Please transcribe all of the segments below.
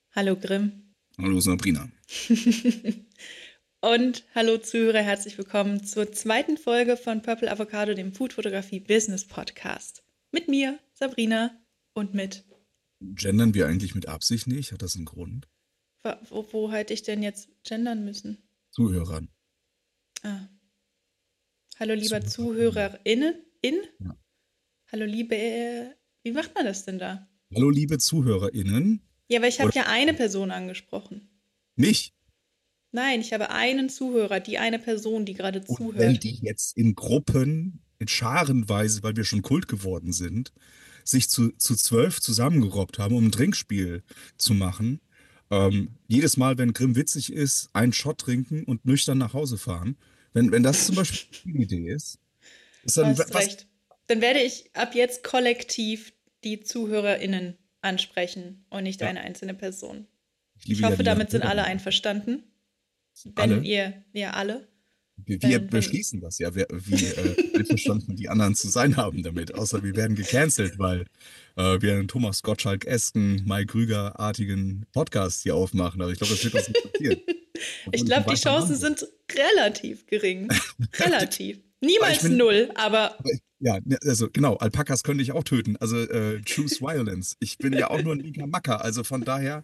Hallo Grimm. Hallo Sabrina. Und hallo Zuhörer, herzlich willkommen zur zweiten Folge von Purple Avocado, dem Foodfotografie Business Podcast. Mit mir, Sabrina, und mit, Gendern wir eigentlich mit Absicht nicht? Hat das einen Grund? wo hätte ich denn jetzt gendern müssen? Zuhörern. Ah, hallo lieber ZuhörerInnen. ZuhörerInnen, Ja. hallo liebe, wie macht man das denn da? Hallo liebe ZuhörerInnen. Ja, aber ich habe Oder ja eine Person angesprochen. mich. Nein, ich habe einen Zuhörer, die eine Person, die gerade Und wenn zuhört. die jetzt in Gruppen, in Scharenweise, weil wir schon Kult geworden sind, sich zu 12 zusammengerobbt haben, um ein Trinkspiel zu machen, jedes Mal, wenn Grimm witzig ist, einen Shot trinken und nüchtern nach Hause fahren. Wenn das zum Beispiel die Idee ist dann Hast was? recht. Dann werde ich ab jetzt kollektiv die ZuhörerInnen ansprechen und nicht Ja, eine einzelne Person. ich Ich liebe ja hoffe, die damit sind alle Erneuerung. einverstanden. Wenn Alle. ihr, ja, alle, Wir wenn, beschließen das ja, wie einverstanden die anderen zu sein haben damit. Außer wir werden gecancelt, weil wir einen Thomas Gottschalk-esken, Mike Krüger-artigen Podcast hier aufmachen. Aber ich glaube, das wird uns nicht passieren. ich Obwohl ich ein glaube, die weißer Mann Chancen bin. sind relativ gering. Relativ. Aber ich Niemals bin, null, aber ja, ne, also genau, Alpakas könnte ich auch töten. Also choose violence. Ich bin ja auch nur ein linker Macker. Also von daher,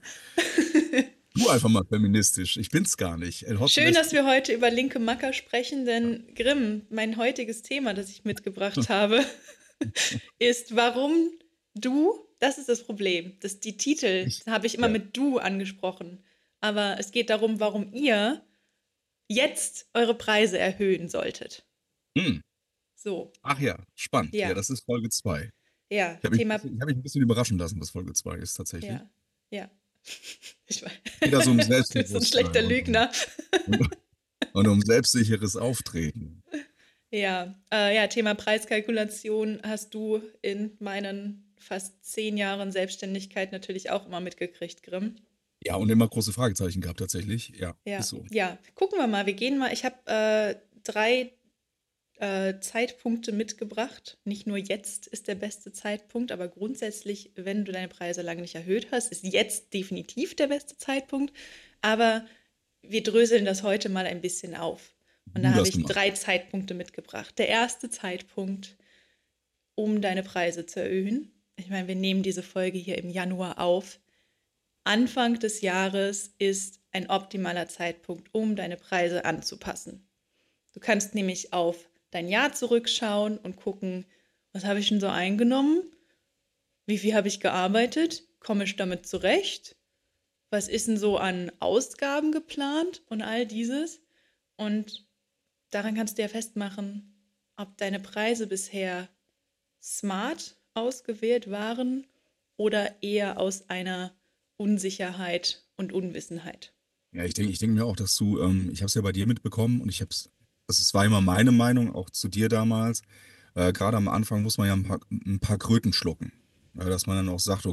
du einfach mal feministisch. Ich bin's gar nicht. El Hotzo schön, lässt. dass wir heute über linke Macker sprechen, denn Grimm, mein heutiges Thema, das ich mitgebracht habe, ist, warum du, das ist das Problem, dass die Titel Ich, habe ich immer ja. mit du angesprochen, aber es geht darum, warum ihr jetzt eure Preise erhöhen solltet. Hm. So, Ach ja, spannend. Ja, ja, das ist Folge 2. ja, Ich Thema, hab mich ein bisschen überraschen lassen, was Folge 2 ist tatsächlich. ja, ja. Ich weiß, Es geht da so um du bist so ein schlechter Selbstbewusstsein Lügner. und, und um selbstsicheres Auftreten. Ja, ja, Thema Preiskalkulation hast du in meinen fast 10 Jahren Selbstständigkeit natürlich auch immer mitgekriegt, Grimm. Ja, und immer große Fragezeichen gehabt tatsächlich. Ja, ist Ja, so. ja. Gucken wir mal. Wir gehen mal. Ich habe drei Zeitpunkte mitgebracht. Nicht nur jetzt ist der beste Zeitpunkt, aber grundsätzlich, wenn du deine Preise lange nicht erhöht hast, ist jetzt definitiv der beste Zeitpunkt. Aber wir dröseln das heute mal ein bisschen auf. Und da Gut habe ich ausgemacht. 3 Zeitpunkte mitgebracht. Der erste Zeitpunkt, um deine Preise zu erhöhen. Ich meine, wir nehmen diese Folge hier im Januar auf. Anfang des Jahres ist ein optimaler Zeitpunkt, um deine Preise anzupassen. Du kannst nämlich auf dein Jahr zurückschauen und gucken, was habe ich denn so eingenommen? Wie viel habe ich gearbeitet? Komme ich damit zurecht? Was ist denn so an Ausgaben geplant und all dieses? Und daran kannst du ja festmachen, ob deine Preise bisher smart ausgewählt waren oder eher aus einer Unsicherheit und Unwissenheit. Ja, ich denke mir auch, dass ich habe es ja bei dir mitbekommen und es war immer meine Meinung, auch zu dir damals. Gerade am Anfang muss man ja ein paar Kröten schlucken. Dass man dann auch sagt,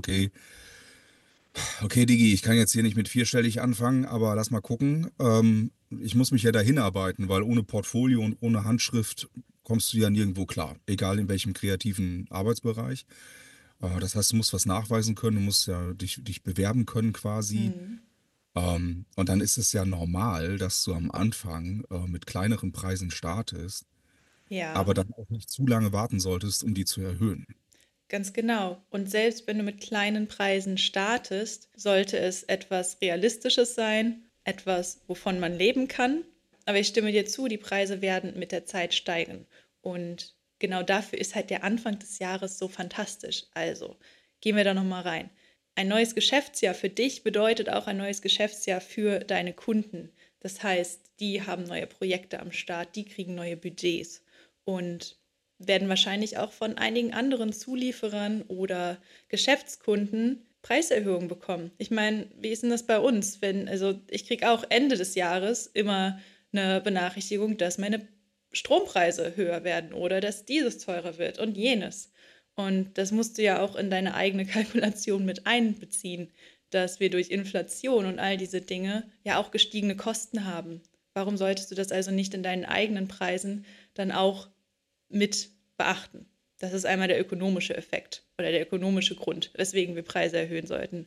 okay, Digi, ich kann jetzt hier nicht mit vierstellig anfangen, aber lass mal gucken. Ich muss mich ja dahin arbeiten, weil ohne Portfolio und ohne Handschrift kommst du ja nirgendwo klar, egal in welchem kreativen Arbeitsbereich. Das heißt, du musst was nachweisen können, du musst ja dich bewerben können quasi. Hm. Und dann ist es ja normal, dass du am Anfang mit kleineren Preisen startest, aber Ja, dann auch nicht zu lange warten solltest, um die zu erhöhen. ganz genau. Und selbst wenn du mit kleinen Preisen startest, sollte es etwas Realistisches sein, etwas, wovon man leben kann. Aber ich stimme dir zu, die Preise werden mit der Zeit steigen. Und genau dafür ist halt der Anfang des Jahres so fantastisch. Also gehen wir da nochmal rein. Ein neues Geschäftsjahr für dich bedeutet auch ein neues Geschäftsjahr für deine Kunden. Das heißt, die haben neue Projekte am Start, die kriegen neue Budgets. Und werden wahrscheinlich auch von einigen anderen Zulieferern oder Geschäftskunden Preiserhöhungen bekommen. Ich meine, wie ist denn das bei uns? Also ich kriege auch Ende des Jahres immer eine Benachrichtigung, dass meine Strompreise höher werden oder dass dieses teurer wird und jenes. Und das musst du ja auch in deine eigene Kalkulation mit einbeziehen, dass wir durch Inflation und all diese Dinge ja auch gestiegene Kosten haben. Warum solltest du das also nicht in deinen eigenen Preisen dann auch mit beachten? Das ist einmal der ökonomische Effekt oder der ökonomische Grund, weswegen wir Preise erhöhen sollten.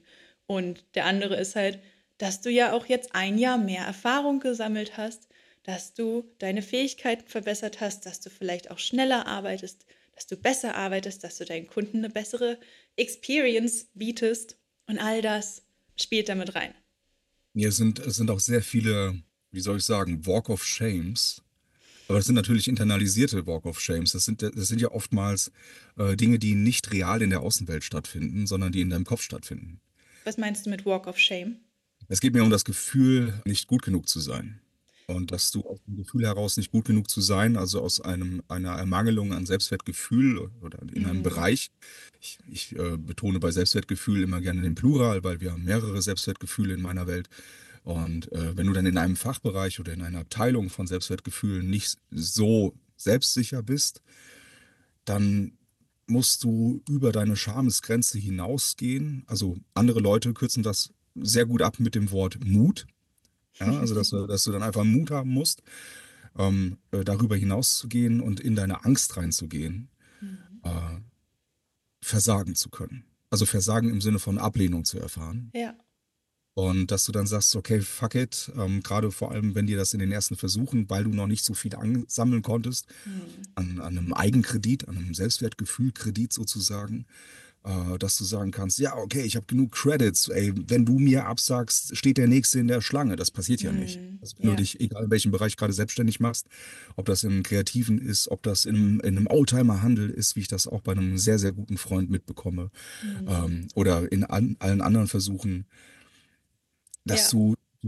Und der andere ist halt, dass du ja auch jetzt ein Jahr mehr Erfahrung gesammelt hast, dass du deine Fähigkeiten verbessert hast, dass du vielleicht auch schneller arbeitest, dass du besser arbeitest, dass du deinen Kunden eine bessere Experience bietest. Und all das spielt damit rein. Ja, es sind auch sehr viele, wie soll ich sagen, Walk of Shames. Aber das sind natürlich internalisierte Walk of Shames. Das sind ja oftmals Dinge, die nicht real in der Außenwelt stattfinden, sondern die in deinem Kopf stattfinden. Was meinst du mit Walk of Shame? Es geht mir um das Gefühl, nicht gut genug zu sein. Und dass du aus dem Gefühl heraus, nicht gut genug zu sein, also aus einer Ermangelung an Selbstwertgefühl oder in einem Mhm. Bereich. Ich betone bei Selbstwertgefühl immer gerne den Plural, weil wir haben mehrere Selbstwertgefühle in meiner Welt. Und wenn du dann in einem Fachbereich oder in einer Abteilung von Selbstwertgefühlen nicht so selbstsicher bist, dann musst du über deine Schamesgrenze hinausgehen. Also andere Leute kürzen das sehr gut ab mit dem Wort Mut. Ja, also dass du dann einfach Mut haben musst, darüber hinauszugehen und in deine Angst reinzugehen, Mhm. äh, versagen zu können. Also Versagen im Sinne von Ablehnung zu erfahren. Ja. Und dass du dann sagst, okay, fuck it, gerade vor allem, wenn dir das in den ersten Versuchen, weil du noch nicht so viel ansammeln konntest, Mhm. an einem Eigenkredit, an einem Selbstwertgefühlkredit sozusagen, dass du sagen kannst, ja, okay, ich habe genug Credits, ey, wenn du mir absagst, steht der Nächste in der Schlange. Das passiert ja nicht. Mhm. Also wenn du Ja. dich, egal in welchem Bereich gerade selbstständig machst, ob das im Kreativen ist, ob das in einem Oldtimer-Handel ist, wie ich das auch bei einem sehr, sehr guten Freund mitbekomme, Mhm. oder in allen anderen Versuchen, dass Ja.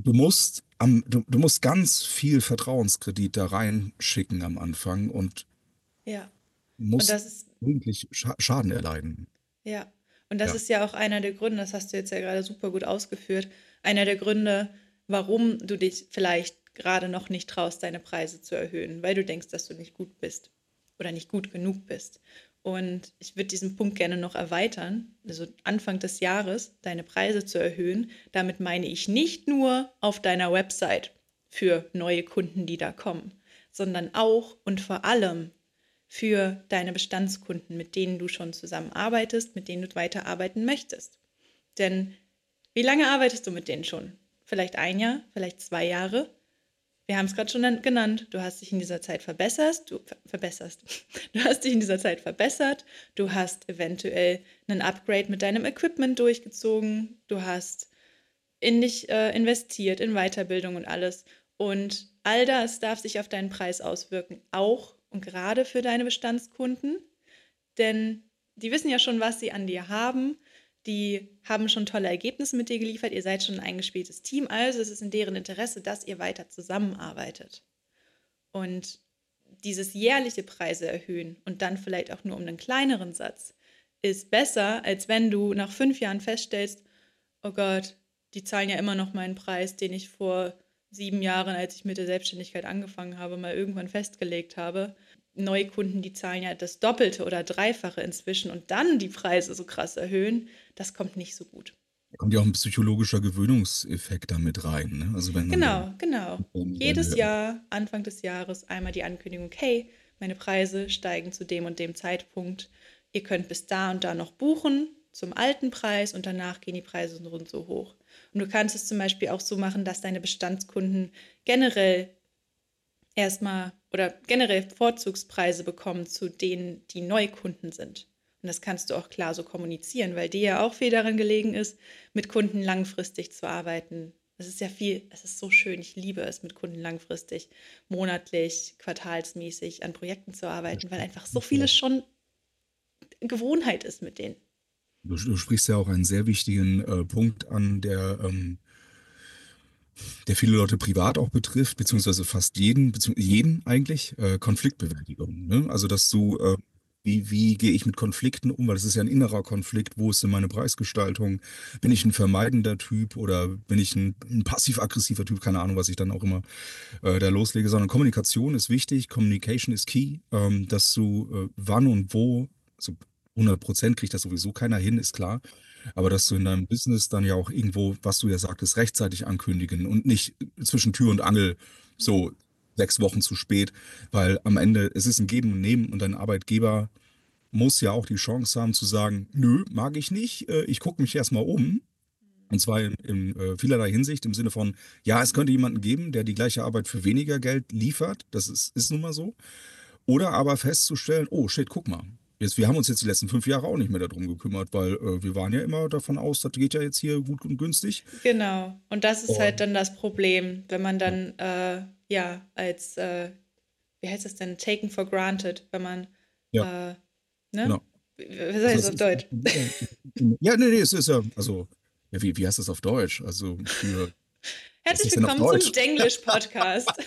du musst ganz viel Vertrauenskredit da reinschicken am Anfang und Ja. Und musst das ist eigentlich Schaden erleiden. Ja, und das Ja. ist ja auch einer der Gründe, das hast du jetzt ja gerade super gut ausgeführt, einer der Gründe, warum du dich vielleicht gerade noch nicht traust, deine Preise zu erhöhen, weil du denkst, dass du nicht gut bist oder nicht gut genug bist. Und ich würde diesen Punkt gerne noch erweitern, also Anfang des Jahres deine Preise zu erhöhen. Damit meine ich nicht nur auf deiner Website für neue Kunden, die da kommen, sondern auch und vor allem für deine Bestandskunden, mit denen du schon zusammenarbeitest, mit denen du weiterarbeiten möchtest. Denn wie lange arbeitest du mit denen schon? Vielleicht ein Jahr, vielleicht 2 Jahre? Wir haben es gerade schon genannt. Du hast dich in dieser Zeit verbesserst. Du hast dich in dieser Zeit verbessert. Du hast eventuell einen Upgrade mit deinem Equipment durchgezogen. Du hast in dich investiert, in Weiterbildung und alles. Und all das darf sich auf deinen Preis auswirken, auch und gerade für deine Bestandskunden, denn die wissen ja schon, was sie an dir haben. Die haben schon tolle Ergebnisse mit dir geliefert. Ihr seid schon ein eingespieltes Team. Also es ist in deren Interesse, dass ihr weiter zusammenarbeitet. Und dieses jährliche Preise erhöhen und dann vielleicht auch nur um einen kleineren Satz ist besser, als wenn du nach 5 Jahren feststellst, oh Gott, die zahlen ja immer noch meinen Preis, den ich vor 7 Jahren, als ich mit der Selbstständigkeit angefangen habe, mal irgendwann festgelegt habe. Neukunden, die zahlen ja das Doppelte oder Dreifache inzwischen und dann die Preise so krass erhöhen, das kommt nicht so gut. Da kommt ja auch ein psychologischer Gewöhnungseffekt da mit rein, ne? Also Genau, genau. wenn Jedes wir, Jahr, Anfang des Jahres, einmal die Ankündigung, hey, meine Preise steigen zu dem und dem Zeitpunkt. Ihr könnt bis da und da noch buchen zum alten Preis und danach gehen die Preise so und so hoch. Und du kannst es zum Beispiel auch so machen, dass deine Bestandskunden generell erstmal oder generell Vorzugspreise bekommen zu denen, die Neukunden sind. Und das kannst du auch klar so kommunizieren, weil dir ja auch viel daran gelegen ist, mit Kunden langfristig zu arbeiten. Es ist ja viel, es ist so schön, ich liebe es, mit Kunden langfristig, monatlich, quartalsmäßig an Projekten zu arbeiten, weil einfach so vieles schon Gewohnheit ist mit denen. du sprichst ja auch einen sehr wichtigen Punkt an, der viele Leute privat auch betrifft, beziehungsweise fast jeden eigentlich, Konfliktbewältigung. Ne? Also, wie gehe ich mit Konflikten um? Weil das ist ja ein innerer Konflikt. Wo ist denn meine Preisgestaltung? Bin ich ein vermeidender Typ oder bin ich ein passiv-aggressiver Typ? Keine Ahnung, was ich dann auch immer da loslege. Sondern Kommunikation ist wichtig. Communication ist key. Dass du wann und wo, so 100% kriegt das sowieso keiner hin, ist klar. Aber dass du in deinem Business dann ja auch irgendwo, was du ja sagtest, rechtzeitig ankündigen und nicht zwischen Tür und Angel so 6 Wochen zu spät, weil am Ende es ist ein Geben und Nehmen und dein Arbeitgeber muss ja auch die Chance haben zu sagen, nö, mag ich nicht, ich gucke mich erstmal um Und zwar in vielerlei Hinsicht, im Sinne von, ja, es könnte jemanden geben, der die gleiche Arbeit für weniger Geld liefert. Das ist nun mal so. Oder aber festzustellen, oh shit, guck mal. Wir haben uns jetzt die letzten 5 Jahre auch nicht mehr darum gekümmert, weil wir waren ja immer davon aus, das geht ja jetzt hier gut und günstig. Genau. Und das ist halt Und dann das Problem, wenn man ja, dann, ja, als, wie heißt das denn, taken for granted, wenn man, ja, äh, ne? genau. Was Also heißt es das auf ist Deutsch? ja, nee, es ist ja, also, ja, wie heißt das auf Deutsch? Also für, was Herzlich ist denn auf willkommen zum Deutsch? Denglisch-Podcast.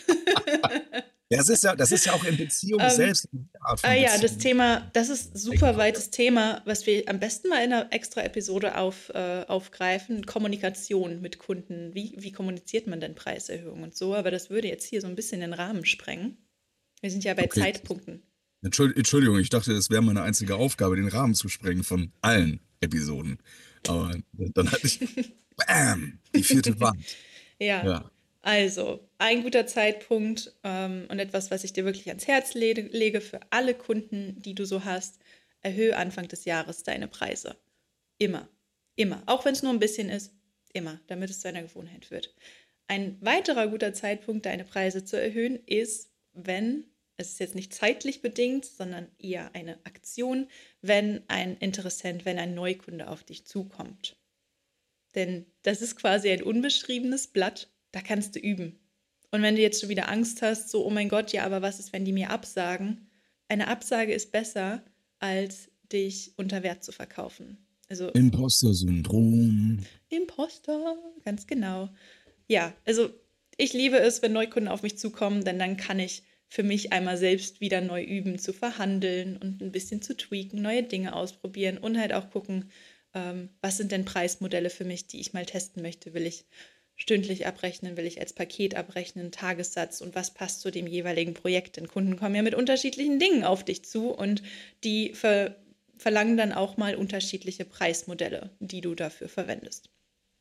Ja, das ist ja auch in Beziehung ähm, selbst eine Art von ja, das Beziehung. Thema, das ist ein super weites Thema, was wir am besten mal in einer extra Episode aufgreifen. Kommunikation mit Kunden. Wie kommuniziert man denn Preiserhöhungen und so? Aber das würde jetzt hier so ein bisschen den Rahmen sprengen. Wir sind ja bei Okay, Zeitpunkten. Entschuldigung, ich dachte, es wäre meine einzige Aufgabe, den Rahmen zu sprengen von allen Episoden. Aber dann hatte ich, bam, die vierte Wand. Ja, Ja. also ein guter Zeitpunkt und etwas, was ich dir wirklich ans Herz lege für alle Kunden, die du so hast, erhöhe Anfang des Jahres deine Preise. Immer, immer. Auch wenn es nur ein bisschen ist, immer, damit es zu einer Gewohnheit wird. Ein weiterer guter Zeitpunkt, deine Preise zu erhöhen, ist, wenn, es ist jetzt nicht zeitlich bedingt, sondern eher eine Aktion, wenn ein Interessent, wenn ein Neukunde auf dich zukommt. Denn das ist quasi ein unbeschriebenes Blatt, da kannst du üben. Und wenn du jetzt schon wieder Angst hast, so, oh mein Gott, ja, aber was ist, wenn die mir absagen? Eine Absage ist besser, als dich unter Wert zu verkaufen. Also Imposter-Syndrom. Imposter, ganz genau. Ja, also ich liebe es, wenn Neukunden auf mich zukommen, denn dann kann ich für mich einmal selbst wieder neu üben, zu verhandeln und ein bisschen zu tweaken, neue Dinge ausprobieren und halt auch gucken, was sind denn Preismodelle für mich, die ich mal testen möchte. Will ich stündlich abrechnen, will ich als Paket abrechnen, Tagessatz und was passt zu dem jeweiligen Projekt? Denn Kunden kommen ja mit unterschiedlichen Dingen auf dich zu und die verlangen dann auch mal unterschiedliche Preismodelle, die du dafür verwendest.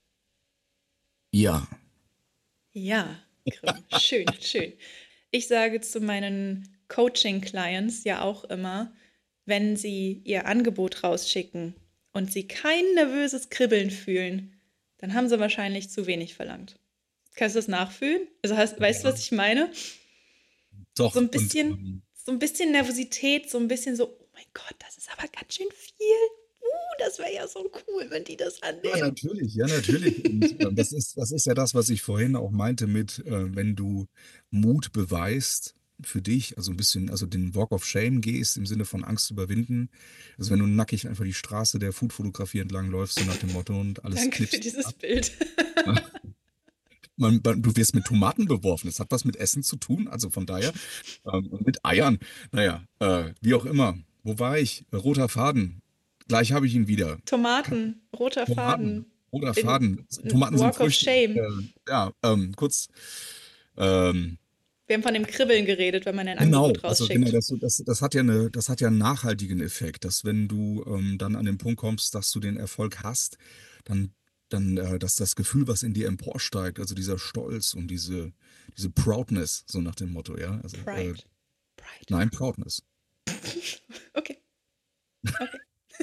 Ja. Ja, Grimm, schön, schön. Ich sage zu meinen Coaching-Clients ja auch immer, wenn sie ihr Angebot rausschicken und sie kein nervöses Kribbeln fühlen, dann haben sie wahrscheinlich zu wenig verlangt. Kannst du das nachfühlen? Also weißt du, Ja. was ich meine? So Doch. ein Und bisschen, so ein bisschen Nervosität, so ein bisschen so, oh mein Gott, das ist aber ganz schön viel. Das wäre ja so cool, wenn die das ja, annehmen. natürlich, ja, natürlich. Und das ist ja das, was ich vorhin auch meinte mit, wenn du Mut beweist für dich, also ein bisschen, also den Walk of Shame gehst, im Sinne von Angst überwinden. Also wenn du nackig einfach die Straße der Foodfotografie entlang läufst, so nach dem Motto und alles Danke für knipst dieses ab. Bild. Du wirst mit Tomaten beworfen. Das hat was mit Essen zu tun. Also von daher, und mit Eiern. Naja, wie auch immer. Wo war ich? Roter Faden. Gleich habe ich ihn wieder. Tomaten, roter Tomaten. Faden, Roter in Faden. Tomaten sind Walk of Früchte. Shame. Ja, kurz. Ähm, Wir haben von dem Kribbeln geredet, wenn man ein genau, Angebot also genau, rausschickt. das hat ja einen nachhaltigen Effekt, dass wenn du dann an den Punkt kommst, dass du den Erfolg hast, dann, dass das Gefühl, was in dir emporsteigt, also dieser Stolz und diese Proudness, so nach dem Motto, ja. Also, Pride. Pride. nein, Proudness. Okay, okay.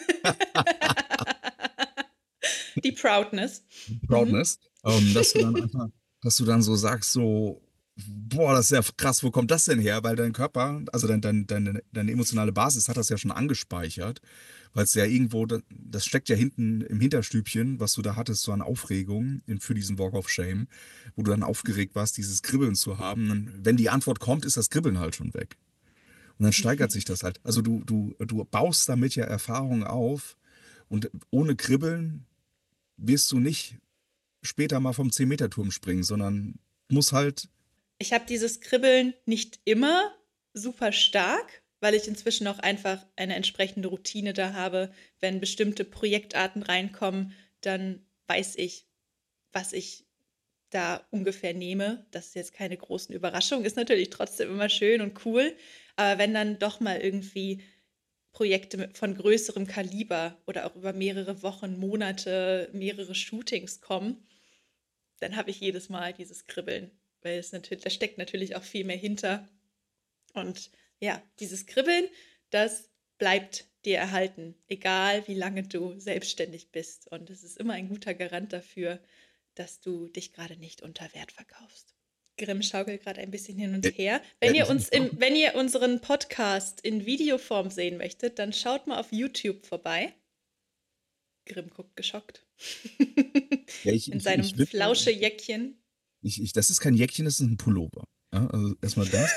Die Proudness. Mhm. Proudness, dass du dann so sagst, so, boah, das ist ja krass, wo kommt das denn her? Weil dein Körper, also deine emotionale Basis hat das ja schon angespeichert, weil es ja irgendwo, das steckt ja hinten im Hinterstübchen, was du da hattest, so an Aufregung für diesen Walk of Shame, wo du dann aufgeregt warst, dieses Kribbeln zu haben. Und wenn die Antwort kommt, ist das Kribbeln halt schon weg. Und dann steigert sich das halt. Also du baust damit ja Erfahrung auf und ohne Kribbeln wirst du nicht später mal vom 10-Meter-Turm springen, sondern muss halt, Ich habe dieses Kribbeln nicht immer super stark, weil ich inzwischen auch einfach eine entsprechende Routine da habe. Wenn bestimmte Projektarten reinkommen, dann weiß ich, was ich da ungefähr nehme. Das ist jetzt keine großen Überraschungen, ist natürlich trotzdem immer schön und cool. Aber wenn dann doch mal irgendwie Projekte von größerem Kaliber oder auch über mehrere Wochen, Monate, mehrere Shootings kommen, dann habe ich jedes Mal dieses Kribbeln, weil es natürlich, da steckt natürlich auch viel mehr hinter. Und ja, dieses Kribbeln, das bleibt dir erhalten, egal wie lange du selbstständig bist. Und es ist immer ein guter Garant dafür, dass du dich gerade nicht unter Wert verkaufst. Grimm schaukelt gerade ein bisschen hin und Äh, her. ich Wenn ihr unseren Podcast in Videoform sehen möchtet, dann schaut mal auf YouTube vorbei. Grimm guckt geschockt. ja, In seinem Flauschejäckchen. das ist kein Jäckchen, das ist ein Pullover. Ja, also erstmal das.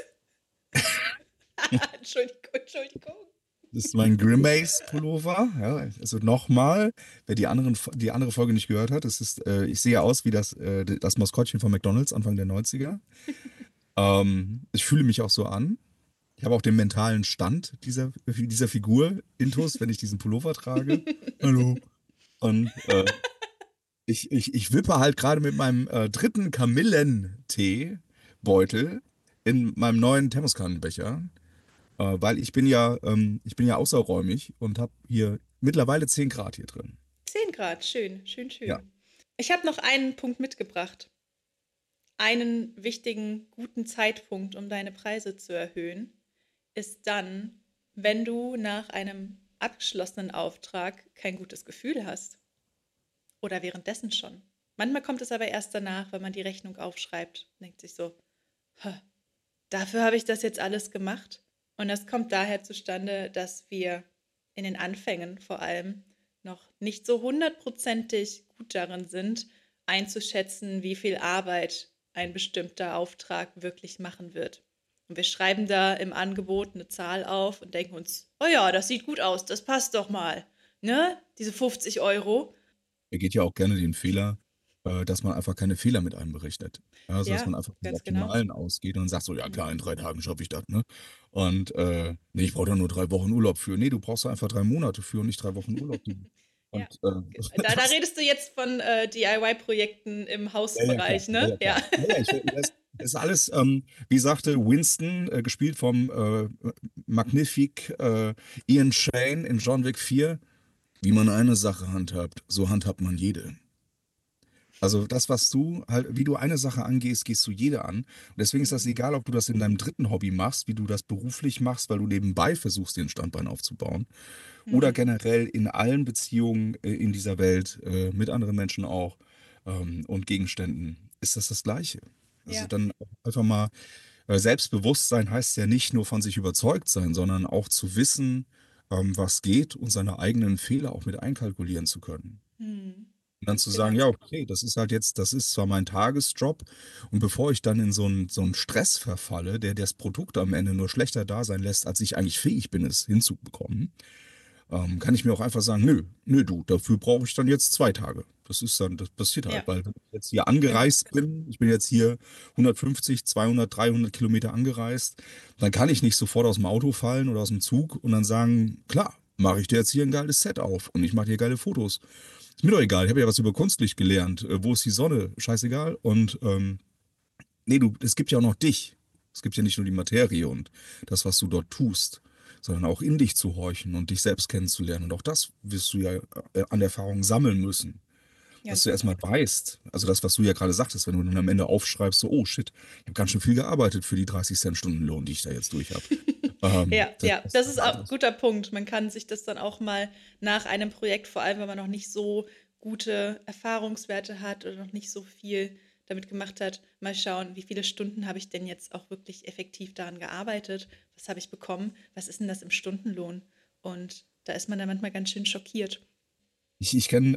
Entschuldigung. Das ist mein Grimace-Pullover. Ja, also nochmal, wer die andere Folge nicht gehört hat, ich sehe aus wie das Maskottchen von McDonald's Anfang der 90er. Ich fühle mich auch so an. Ich habe auch den mentalen Stand dieser Figur Intus, wenn ich diesen Pullover trage. Hallo. Und ich wippe halt gerade mit meinem dritten Kamillentee-Beutel in meinem neuen Thermoskannenbecher, weil ich bin ja außerräumig und habe hier mittlerweile 10 Grad hier drin. 10 Grad, schön, schön, Ja. schön. Ich habe noch einen Punkt mitgebracht. Einen wichtigen, guten Zeitpunkt, um deine Preise zu erhöhen, ist dann, wenn du nach einem abgeschlossenen Auftrag kein gutes Gefühl hast. Oder währenddessen schon. Manchmal kommt es aber erst danach, wenn man die Rechnung aufschreibt, denkt sich so, dafür habe ich das jetzt alles gemacht. Und das kommt daher zustande, dass wir in den Anfängen vor allem noch nicht so hundertprozentig gut darin sind, einzuschätzen, wie viel Arbeit ein bestimmter Auftrag wirklich machen wird. Und wir schreiben da im Angebot eine Zahl auf und denken uns, oh ja, das sieht gut aus, das passt doch mal. Ne? Diese 50 Euro. Er geht ja auch gerne den Fehler, dass man einfach keine Fehler mit einberechnet. Ja, also, dass Ja, man einfach vom ganz genau. Optimalen ausgeht und sagt so, ja klar, in Mhm. 3 Tagen schaffe ich das, ne? Und nee, ich brauche da nur 3 Wochen Urlaub für. Nee, du brauchst da einfach 3 Monate für und nicht 3 Wochen Urlaub. Ja. Und Da redest du jetzt von DIY-Projekten im ja, ja, klar. Hausbereich, Ja, ne? ja, Ja. klar. Ja, ja, das ist alles, wie sagte Winston, gespielt vom Magnifique Ian Shane in John Wick 4, wie man eine Sache handhabt, so handhabt man jede. Also das, was du halt, wie du eine Sache angehst, gehst du jede an. Und deswegen ist das Mhm. egal, ob du das in deinem dritten Hobby machst, wie du das beruflich machst, weil du nebenbei versuchst, dir ein Standbein aufzubauen. Oder Mhm. generell in allen Beziehungen in dieser Welt, mit anderen Menschen auch, und Gegenständen, ist das Gleiche. Also Ja. dann einfach mal, Selbstbewusstsein heißt ja nicht nur von sich überzeugt sein, sondern auch zu wissen, was geht und seine eigenen Fehler auch mit einkalkulieren zu können. Mhm. Und dann Ganz zu sagen, genau. ja, okay, das ist zwar mein Tagesjob, und bevor ich dann in so einen Stress verfalle, der das Produkt am Ende nur schlechter da sein lässt, als ich eigentlich fähig bin, es hinzubekommen, kann ich mir auch einfach sagen, nö, du, dafür brauche ich dann jetzt 2 Tage. Das passiert Ja, halt, weil wenn ich jetzt hier genau. angereist bin, ich bin jetzt hier 150, 200, 300 Kilometer angereist, dann kann ich nicht sofort aus dem Auto fallen oder aus dem Zug und dann sagen, klar, mache ich dir jetzt hier ein geiles Set auf und ich mache dir geile Fotos. Ist mir doch egal, ich habe ja was über Kunstlicht gelernt. Wo ist die Sonne? Scheißegal. Und nee, es gibt ja auch noch dich. Es gibt ja nicht nur die Materie und das, was du dort tust, sondern auch in dich zu horchen und dich selbst kennenzulernen. Und auch das wirst du ja an Erfahrung sammeln müssen. Dass Ganz du erstmal genau. weißt, also das, was du ja gerade sagtest, wenn du dann am Ende aufschreibst, so, oh shit, ich habe ganz schön viel gearbeitet für die 30 Cent Stundenlohn, die ich da jetzt durch habe. Ja, ja, Das, das ist auch ein guter Punkt. Man kann sich das dann auch mal nach einem Projekt, vor allem wenn man noch nicht so gute Erfahrungswerte hat oder noch nicht so viel damit gemacht hat, mal schauen, wie viele Stunden habe ich denn jetzt auch wirklich effektiv daran gearbeitet? Was habe ich bekommen? Was ist denn das im Stundenlohn? Und da ist man dann manchmal ganz schön schockiert. ich kenne,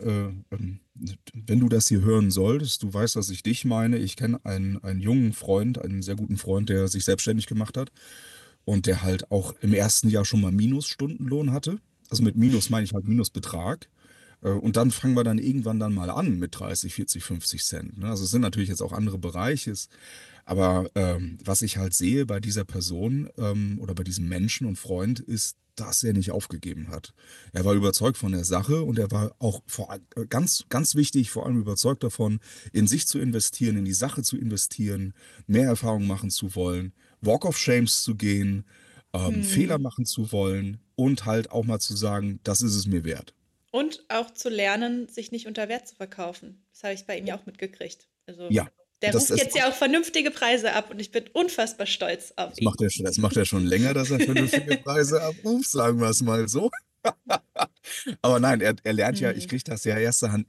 wenn du das hier hören solltest, du weißt, dass ich dich meine. Ich kenne einen jungen Freund, einen sehr guten Freund, der sich selbstständig gemacht hat und der halt auch im ersten Jahr schon mal Minusstundenlohn hatte. Also mit Minus meine ich halt Minusbetrag. Und dann fangen wir dann irgendwann dann mal an mit 30, 40, 50 Cent. Ne? Also es sind natürlich jetzt auch andere Bereiche. Aber was ich halt sehe bei dieser Person oder bei diesem Menschen und Freund ist, dass er nicht aufgegeben hat. Er war überzeugt von der Sache und er war auch ganz, ganz wichtig, vor allem überzeugt davon, in sich zu investieren, in die Sache zu investieren, mehr Erfahrung machen zu wollen, Walk of Shames zu gehen, Fehler Hm. machen zu wollen und halt auch mal zu sagen, das ist es mir wert. Und auch zu lernen, sich nicht unter Wert zu verkaufen. Das habe ich bei ihm ja auch mitgekriegt. Also Ja. Der Das, ruft das, jetzt ja auch vernünftige Preise ab und ich bin unfassbar stolz auf ihn. das macht er schon länger, dass er vernünftige Preise abruft, sagen wir es mal so. Aber nein, er lernt ja, ich Hm. kriege das ja erster Hand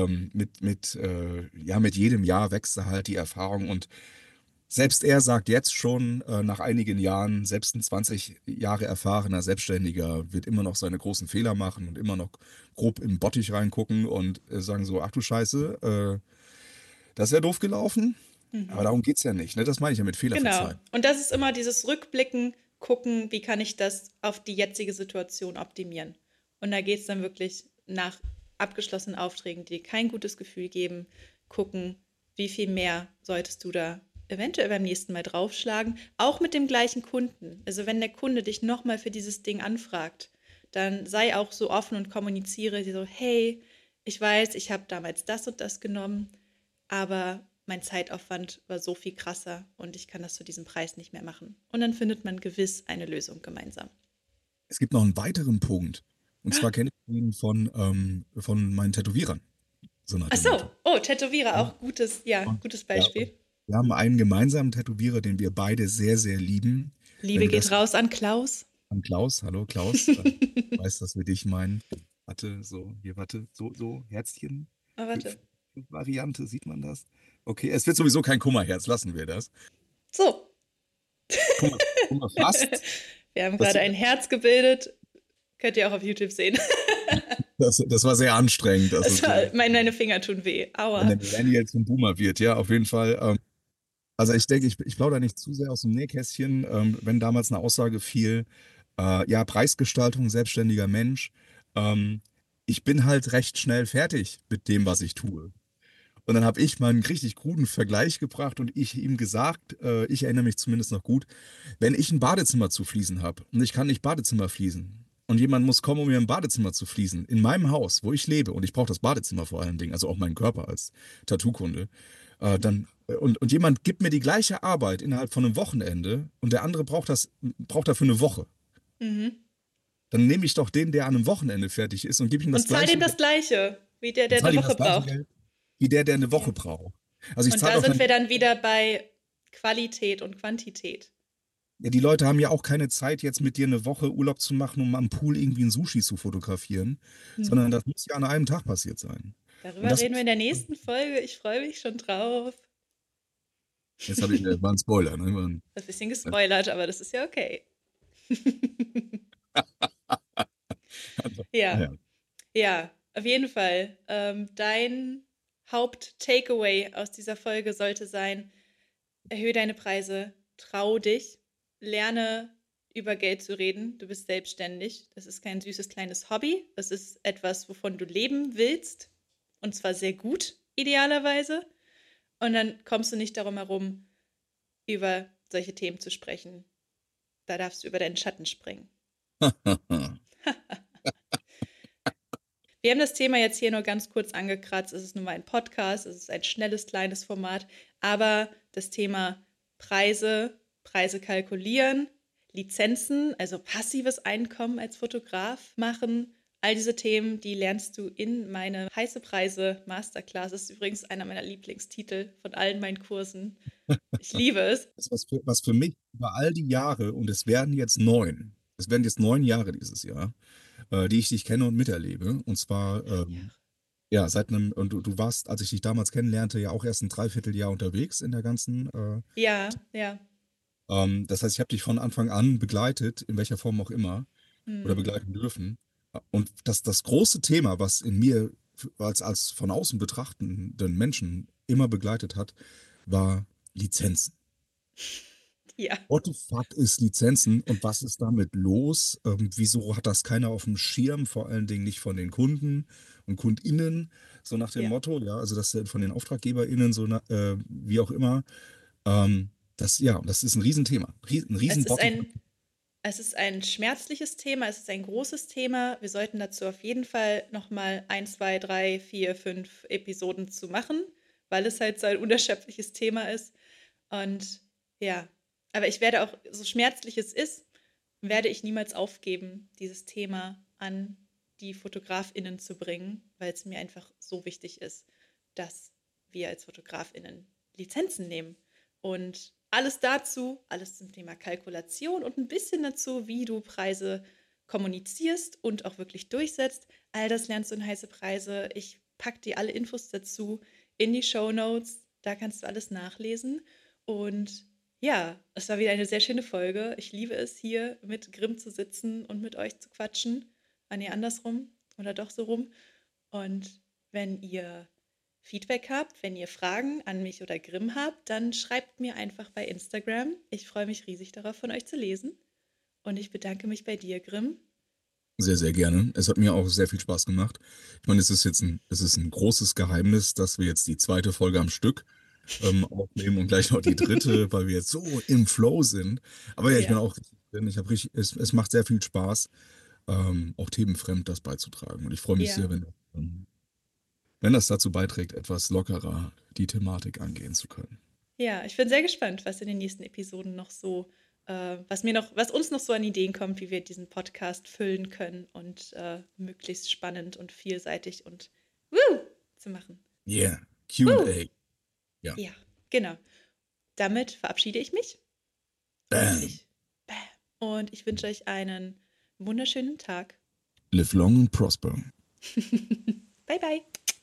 ja, mit jedem Jahr wächst da halt die Erfahrung und selbst er sagt jetzt schon, nach einigen Jahren, selbst ein 20 Jahre erfahrener Selbstständiger wird immer noch seine großen Fehler machen und immer noch grob im Bottich reingucken und sagen so, ach du Scheiße, das ist ja doof gelaufen. Aber Mhm. darum geht's ja nicht, ne? Das meine ich ja mit Fehler Genau. verzeihen. Und das ist immer dieses Rückblicken, gucken, wie kann ich das auf die jetzige Situation optimieren. Und da geht es dann wirklich nach abgeschlossenen Aufträgen, die dir kein gutes Gefühl geben, gucken, wie viel mehr solltest du da eventuell beim nächsten Mal draufschlagen, auch mit dem gleichen Kunden. Also wenn der Kunde dich nochmal für dieses Ding anfragt, dann sei auch so offen und kommuniziere dir so, hey, ich weiß, ich habe damals das und das genommen, aber mein Zeitaufwand war so viel krasser und ich kann das zu diesem Preis nicht mehr machen. Und dann findet man gewiss eine Lösung gemeinsam. Es gibt noch einen weiteren Punkt. Und zwar kenne ich ihn von meinen Tätowierern, so nach Ach dem so, Motto. oh, Tätowierer, Ja. auch gutes, ja, Und, gutes ja, und Beispiel. wir haben einen gemeinsamen Tätowierer, den wir beide sehr, sehr lieben. Wenn Liebe du geht das raus an Klaus. an Klaus, hallo Klaus, weißt, dass wir dich meinen. Warte, so, hier, warte, so, Herzchen. Oh, warte. Variante, sieht man das? Okay, es wird sowieso kein Kummerherz, lassen wir das. So, Kummer fast. wir haben Das, gerade ein Herz gebildet. Könnt ihr auch auf YouTube sehen. das war sehr anstrengend. Also Das war, so, meine Finger tun weh. wenn der Aua. Millennial zum Boomer wird, ja, auf jeden Fall. Also ich denke, ich plaudere nicht zu sehr aus dem Nähkästchen, wenn damals eine Aussage fiel, ja, Preisgestaltung, selbstständiger Mensch. Ähm, Ich bin halt recht schnell fertig mit dem, was ich tue. Und dann habe ich mal einen richtig kruden Vergleich gebracht und ich ihm gesagt, ich erinnere mich zumindest noch gut, wenn ich ein Badezimmer zu fließen habe und ich kann nicht Badezimmer fließen und jemand muss kommen, um mir ein Badezimmer zu fließen, in meinem Haus, wo ich lebe und ich brauche das Badezimmer vor allen Dingen, also auch meinen Körper als Tattoo-Kunde, und jemand gibt mir die gleiche Arbeit innerhalb von einem Wochenende und der andere braucht dafür eine Woche. Mhm. Dann nehme ich doch den, der an einem Wochenende fertig ist und gebe ihm das Und zahl gleiche dem Geld das Gleiche, wie der, und der zahle eine ihm das Woche gleiche braucht. Geld wie der eine Ja. Woche braucht. Also ich Und zahle da doch sind dann, wir dann wieder bei Qualität und Quantität. ja, die Leute haben ja auch keine Zeit, jetzt mit dir eine Woche Urlaub zu machen, um am Pool irgendwie ein Sushi zu fotografieren, Hm. sondern das muss ja an einem Tag passiert sein. Und Darüber das, reden wir in der nächsten Folge. Ich freue mich schon drauf. jetzt habe ich, war ein Spoiler, ne? Ein bisschen gespoilert, aber das ist ja okay. Also, Ja, naja. ja, auf jeden Fall. Dein Haupt-Takeaway aus dieser Folge sollte sein, erhöhe deine Preise, trau dich, lerne über Geld zu reden. Du bist selbstständig. Das ist kein süßes kleines Hobby. Das ist etwas, wovon du leben willst. Und zwar sehr gut, idealerweise. Und dann kommst du nicht darum herum, über solche Themen zu sprechen. Da darfst du über deinen Schatten springen. Wir haben das Thema jetzt hier nur ganz kurz angekratzt. Es ist nun mal ein Podcast, es ist ein schnelles, kleines Format. Aber das Thema Preise, Preise kalkulieren, Lizenzen, also passives Einkommen als Fotograf machen, all diese Themen, die lernst du in meine heiße Preise Masterclass. Das ist übrigens einer meiner Lieblingstitel von allen meinen Kursen. Ich liebe es. Das, was für mich über all die Jahre, und es werden jetzt 9 Jahre dieses Jahr, die ich dich kenne und miterlebe. Und zwar, 9 Jahre. ja, und du warst, als ich dich damals kennenlernte, ja auch erst ein Dreivierteljahr unterwegs in der ganzen. Ja, ja. Das heißt, ich habe dich von Anfang an begleitet, in welcher Form auch immer, oder Hm. begleiten dürfen. Und das große Thema, was in mir als von außen betrachtenden Menschen immer begleitet hat, war Lizenzen. Ja, What the fuck ist Lizenzen und was ist damit los? Wieso hat das keiner auf dem Schirm? Vor allen Dingen nicht von den Kunden und KundInnen, so nach dem ja. Motto, ja, also das von den AuftraggeberInnen, so wie auch immer. Das ist ein Riesenthema, ein Es ist Riesenbottom. ein schmerzliches Thema, es ist ein großes Thema. Wir sollten dazu auf jeden Fall nochmal 1, 2, 3, 4, 5 Episoden zu machen, weil es halt so ein unerschöpfliches Thema ist. Und ja, aber ich werde auch, so schmerzlich es ist, werde ich niemals aufgeben, dieses Thema an die FotografInnen zu bringen, weil es mir einfach so wichtig ist, dass wir als FotografInnen Lizenzen nehmen. Und alles dazu, alles zum Thema Kalkulation und ein bisschen dazu, wie du Preise kommunizierst und auch wirklich durchsetzt. All das lernst du in heiße Preise. Ich packe dir alle Infos dazu in die Shownotes. Da kannst du alles nachlesen. Und ja, es war wieder eine sehr schöne Folge. Ich liebe es, hier mit Grimm zu sitzen und mit euch zu quatschen. Ah, nee, andersrum oder doch so rum. Und wenn ihr Feedback habt, wenn ihr Fragen an mich oder Grimm habt, dann schreibt mir einfach bei Instagram. Ich freue mich riesig darauf, von euch zu lesen. Und ich bedanke mich bei dir, Grimm. Sehr, sehr gerne. Es hat mir auch sehr viel Spaß gemacht. Ich meine, es ist ein großes Geheimnis, dass wir jetzt die zweite Folge am Stück aufnehmen und gleich noch die dritte, weil wir jetzt so im Flow sind. Aber ja, ich bin Ja, auch richtig drin. Ich habe richtig, es macht sehr viel Spaß, auch themenfremd das beizutragen. Und ich freue mich sehr, ja. wenn das dazu beiträgt, etwas lockerer die Thematik angehen zu können. Ja, ich bin sehr gespannt, was in den nächsten Episoden noch so, was uns noch so an Ideen kommt, wie wir diesen Podcast füllen können und möglichst spannend und vielseitig und zu machen. Yeah, Woo! Q&A. Ja. Ja, genau. Damit verabschiede ich mich und Bam. ich wünsche euch einen wunderschönen Tag. Live long and prosper. Bye bye.